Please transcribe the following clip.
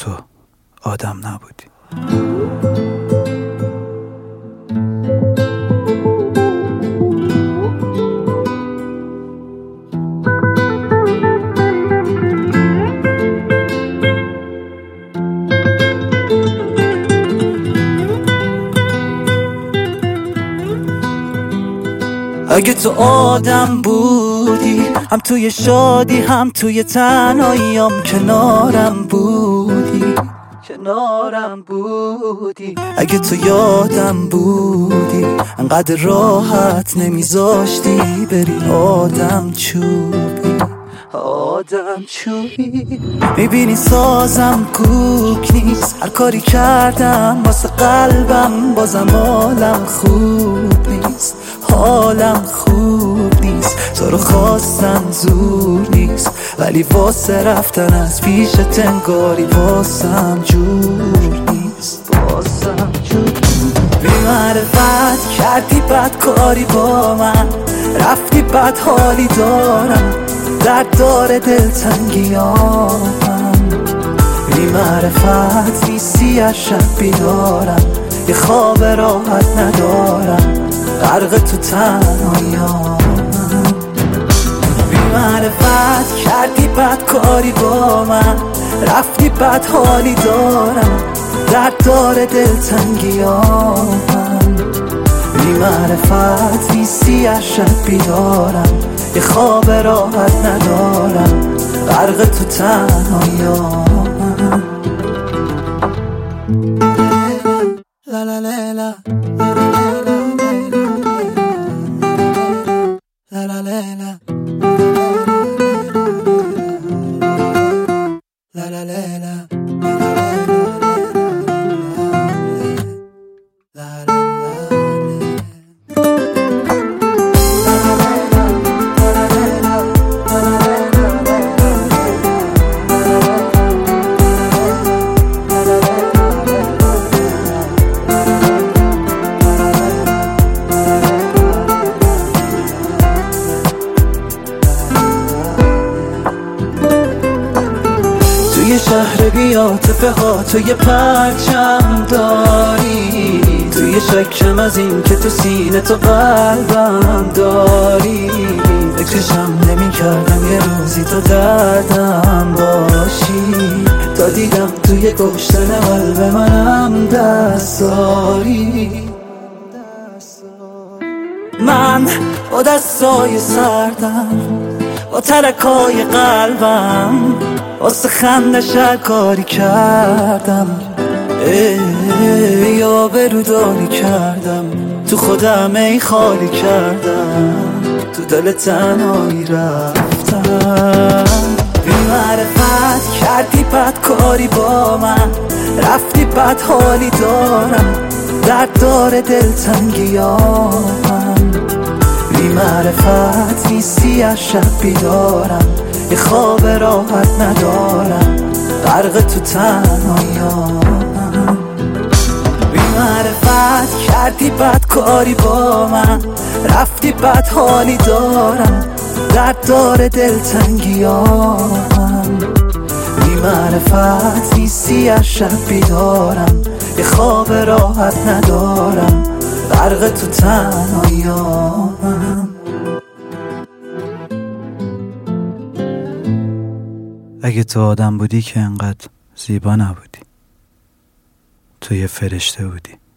تو آدم نبودی. اگه تو آدم بودی، هم توی شادی هم توی تنهاییام کنارم بودی. اگه تو یادم بودی، انقدر راحت نمیذاشتی بری آدم چوبی. میبینی سازم کوک نیست، هر کاری کردم واسه قلبم بازم حالم خوب نیست. تو رو خواستم زور نیست، ولی واسه رفتن از پیشت انگاری واسم جور نیست. بی معرفت کردی بدکاری با من، رفتی بد حالی دارم، درد داره دلتنگیامم. بی معرفت نیستی از شب بیدارم، یه خواب راحت ندارم، غرق تو تنهاییام. بی معرفت کردی بدکاری با من، رفتی بد حالی دارم، درد داره دلتنگیامم. بی معرفت نیستی از شب بیدارم، یه خواب راحت ندارم، غرق تو تنهاییام. لا لا لا لا لا لا لا لا لا لا. توی شهر بی‌عاطفه ها تو یه پرچم داری، توی شکم از این که تو سینه تو قلبم داری. فکرشم نمی کردم یه روزی تو دردم باشی، تا دیدم توی کشتن قلب منم دست داری. من با دستای سردم، با ترکای قلبم، واسه خندش هر کاری کردم، یا برودانی کردم، تو خودم ای خالی کردم، تو دل تنهایی رفتم. بی معرفت کردی بدکاری با من، رفتی بد حالی دارم، درد داره دلتنگیامم. بی معرفت نیستی از شب بیدارم، یه خواب راحت ندارم، غرق تو تنهاییام. بی معرفت کردی بدکاری با من، رفتی بد حالی دارم، درد داره دلتنگیامم. بی معرفت نیستی از شب بیدارم، یه خواب راحت ندارم، غرق تو تنهاییام. اگه تو آدم بودی که انقدر زیبا نبودی، تو یه فرشته بودی.